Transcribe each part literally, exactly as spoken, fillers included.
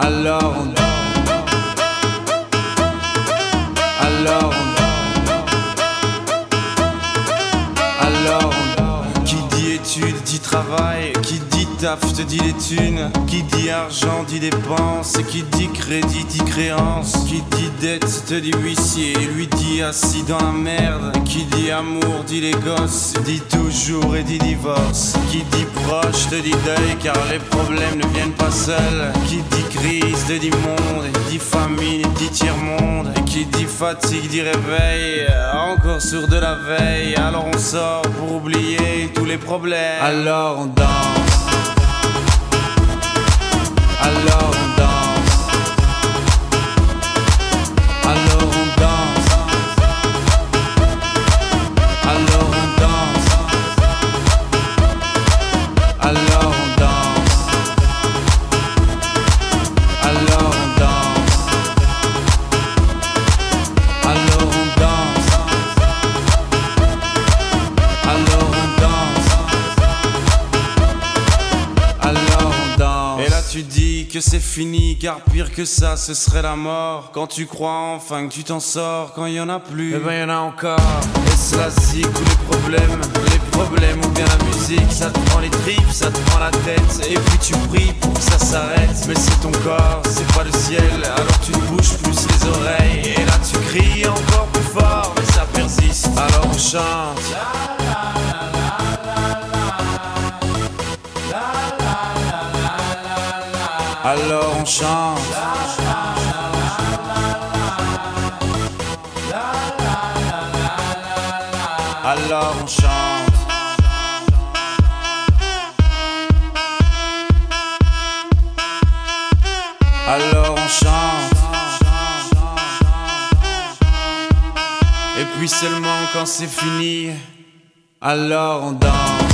Alors on danse. Alors on Alors on Qui dit études dit travail, qui dit taf te dit les thunes, qui dit argent dit dépenses, qui dit crédit dit créance, qui dit dette te dit huissier, lui dit assis dans la merde, qui dit amour dit les gosses, dit toujours et dit divorce, qui dit proche te dit deuil car les problèmes ne viennent pas seuls, qui dit crise te dit monde, dit famine dit tiers-monde, et qui dit fatigue dit réveil, encore sur de la veille, alors on sort pour oublier tous les problèmes. Alors on danse. Alors on danse. Alors on danse. Alors on danse. Alors on danse. Alors on danse. Alors on danse. Alors on danse. Alors on danse. Et là tu dis que c'est fini, car pire que ça ce serait la mort. Quand tu crois enfin que tu t'en sors, quand il y en a plus, eh ben y en a encore. Est-ce la zik ou les problèmes, les problèmes ou bien la musique, ça te prend les tripes, ça te prend la tête, et puis tu pries pour que ça s'arrête. Mais c'est ton corps, c'est pas le ciel, alors tu te bouges plus les oreilles, et là tu cries encore plus fort, mais ça persiste, alors on chante. Alors on chante. Alors on chante. Alors on chante. Et puis seulement quand c'est fini, alors on danse.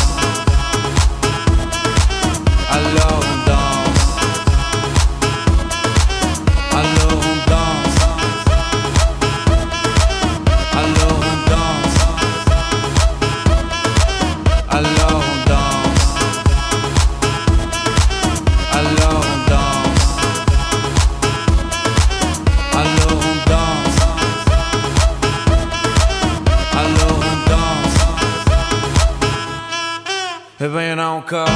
Alors on danse. Alors on danse. Alors on danse. Alors on danse. Alors on danse. Alors on danse. Alors on danse. Eh ben y'en a encore.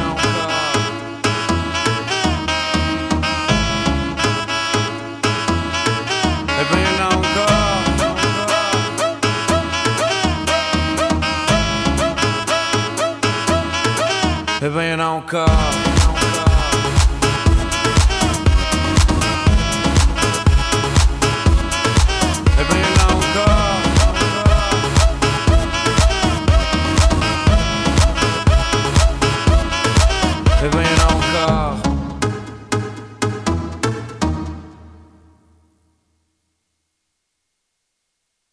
Eh ben y'en a encore. Eh ben y'en a encore.